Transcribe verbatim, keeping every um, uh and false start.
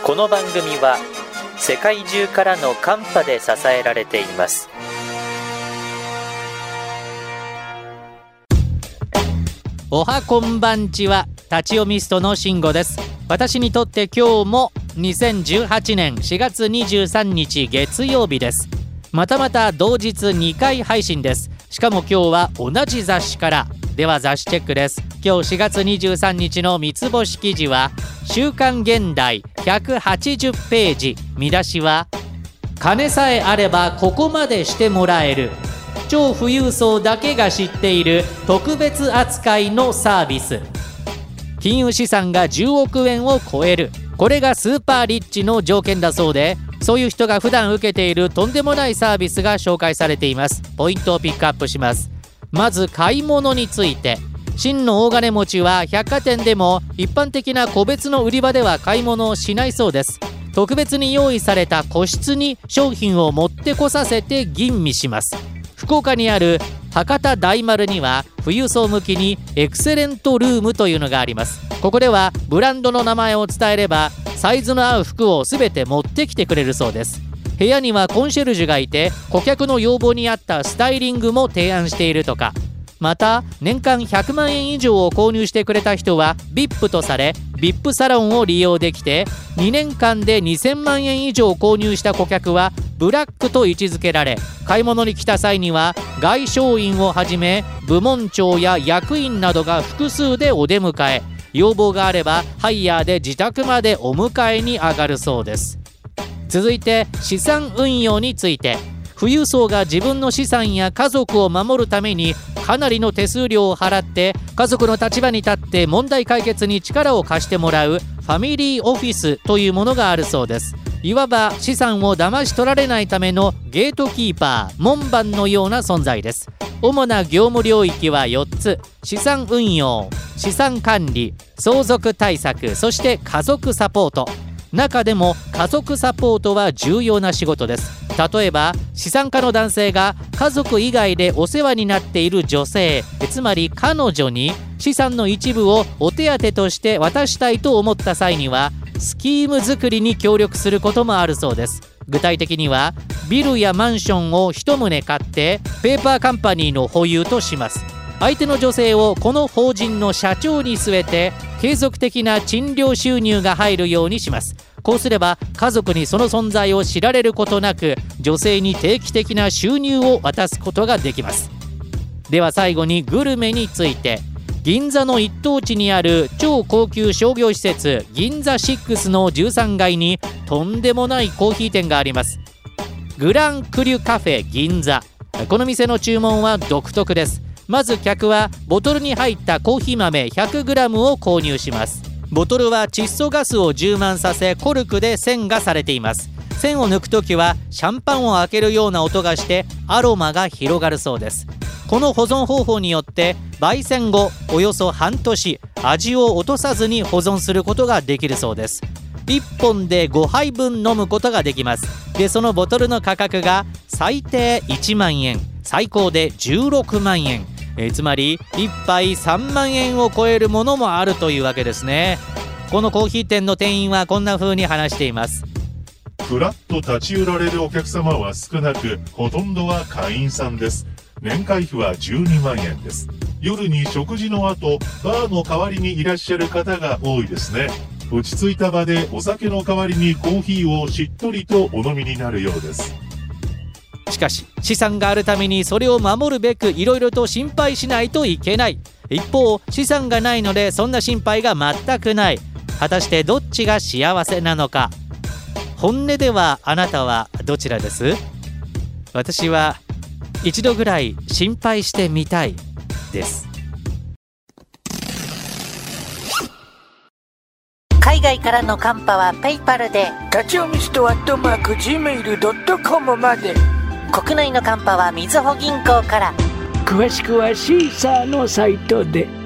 この番組は世界中からのカンパで支えられています。 おはこんばんちは、立ち読みストの慎吾です。私にとって今日もにせんじゅうはちねんしがつにじゅうさんにち月曜日です。またまた同日にかい配信です。しかも今日は同じ雑誌から。では雑誌チェックです。今日しがつにじゅうさんにちの三つ星記事は週刊現代ひゃくはちじゅうページ、見出しは金さえあればここまでしてもらえる、超富裕層だけが知っている特別扱いのサービス。金融資産がじゅうおくえんを超える、これがスーパーリッチの条件だそうで、そういう人が普段受けているとんでもないサービスが紹介されています。ポイントをピックアップします。まず買い物について、真の大金持ちは百貨店でも一般的な個別の売り場では買い物をしないそうです。特別に用意された個室に商品を持ってこさせて吟味します。福岡にある博多大丸には富裕層向きにエクセレントルームというのがあります。ここではブランドの名前を伝えればサイズの合う服を全て持ってきてくれるそうです。部屋にはコンシェルジュがいて、顧客の要望に合ったスタイリングも提案しているとか。また年間ひゃくまんえん以上を購入してくれた人は ブイアイピー とされ ブイアイピー サロンを利用できて、にねんかんでにせんまんえん以上購入した顧客はブラックと位置づけられ、買い物に来た際には外商員をはじめ部門長や役員などが複数でお出迎え、要望があればハイヤーで自宅までお迎えに上がるそうです。続いて資産運用について、富裕層が自分の資産や家族を守るためにかなりの手数料を払って家族の立場に立って問題解決に力を貸してもらうファミリーオフィスというものがあるそうです。いわば資産を騙し取られないためのゲートキーパー、門番のような存在です。主な業務領域はよっつ、資産運用、資産管理、相続対策、そして家族サポート。中でも家族サポートは重要な仕事です。例えば資産家の男性が家族以外でお世話になっている女性、つまり彼女に資産の一部をお手当として渡したいと思った際にはスキーム作りに協力することもあるそうです。具体的にはビルやマンションを一棟買ってペーパーカンパニーの保有とします。相手の女性をこの法人の社長に据えて継続的な賃料収入が入るようにします。こうすれば家族にその存在を知られることなく、女性に定期的な収入を渡すことができます。では最後にグルメについて、銀座の一等地にある超高級商業施設銀座シックスのじゅうさんがいにとんでもないコーヒー店があります。グランクリュカフェ銀座。この店の注文は独特です。まず客はボトルに入ったコーヒー豆 ひゃくグラム を購入します。ボトルは窒素ガスを充満させコルクで栓がされています。栓を抜くときはシャンパンを開けるような音がしてアロマが広がるそうです。この保存方法によって焙煎後およそ半年味を落とさずに保存することができるそうです。いっぽんでごはいぶん飲むことができます。でそのボトルの価格が最低いちまんえん、最高でじゅうろくまんえん、えー、つまりいっぱいさんまんえんを超えるものもあるというわけですね。このコーヒー店の店員はこんな風に話しています。 ふらっと立ち寄られるお客様は少なく、ほとんどは会員さんです。年会費はじゅうにまんえんです。夜に食事の後バーの代わりにいらっしゃる方が多いですね。落ち着いた場でお酒の代わりにコーヒーをしっとりとお飲みになるようです。 しかし資産があるためにそれを守るべくいろいろと心配しないといけない。一方資産がないのでそんな心配が全くない。果たしてどっちが幸せなのか。本音ではあなたはどちらです？私は一度ぐらい心配してみたいです。 海外からのカンパはペイパルで、 立ち読みストアットマーク ジーメールドットコム まで。 国内のカンパはみずほ銀行から。 詳しくはシーサーのサイトで。